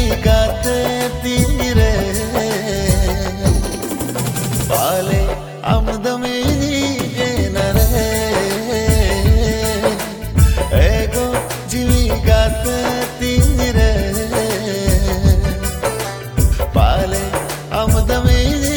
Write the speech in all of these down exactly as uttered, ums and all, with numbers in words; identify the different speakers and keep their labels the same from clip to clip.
Speaker 1: गाते तीरे पाले आमदमेनी नरे एगो जीवी गाते तीरे पाले आमदमेनी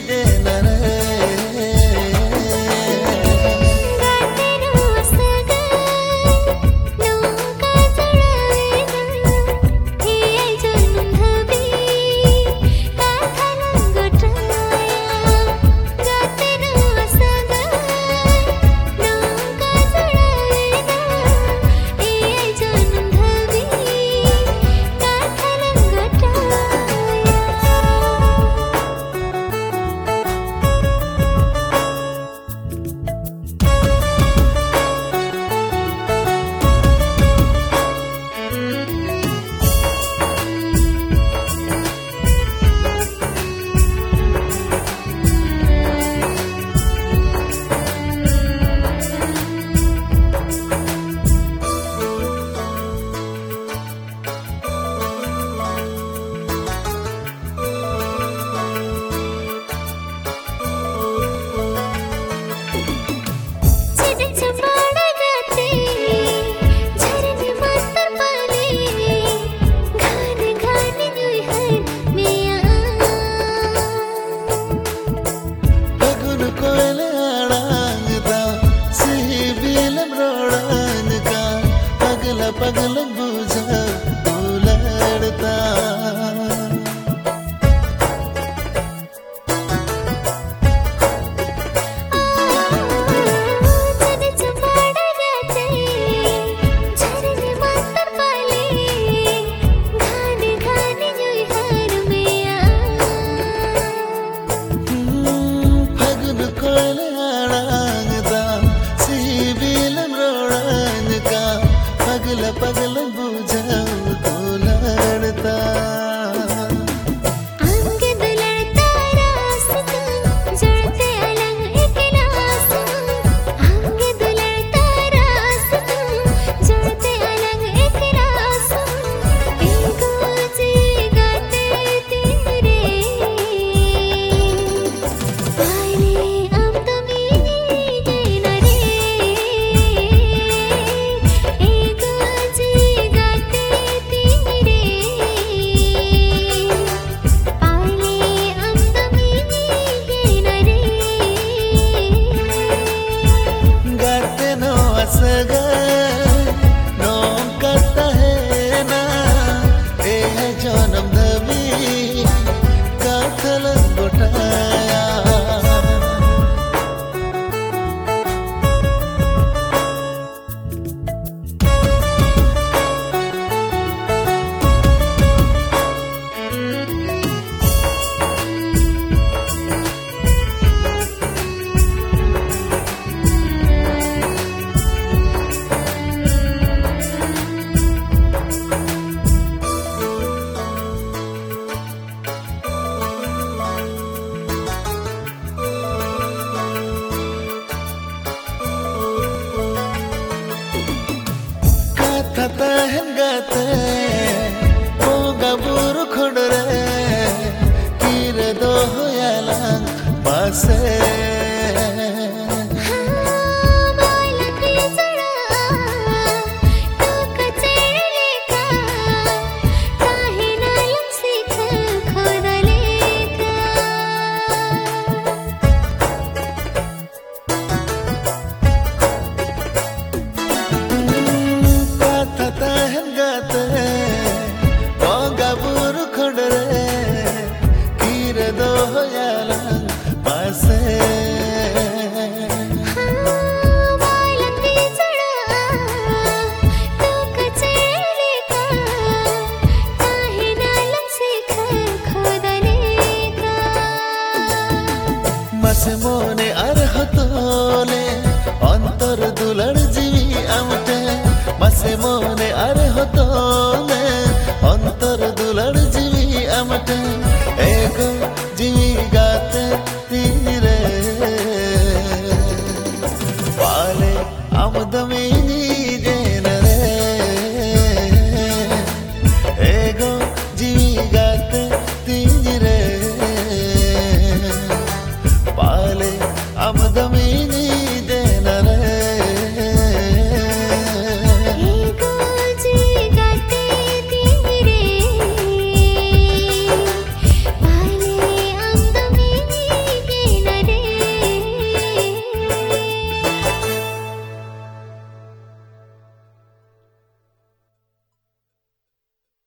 Speaker 1: पगल बुझा लड़ता फगुन कोयले आड़ांगदा सीबिलम रोड़न का पगल पगल बुझाऊ तो लड़ता
Speaker 2: अंग दुलड़ता रास्ता जुड़ते अलग एक रास्ता अंग दुलड़ता रास्ता जुड़ते अलग एक रास्ता एक जी गाते तेरे पाले अब तो मेरी नरे
Speaker 1: सगा नोम करता है ना ए जन्म धवी काथल गोटाया kata hengate moga buru khodre tire do hoyalang pase मसे मोने अरहतोले अंतर दुलड़ जीवी आमटे मसे मोने अरहतोले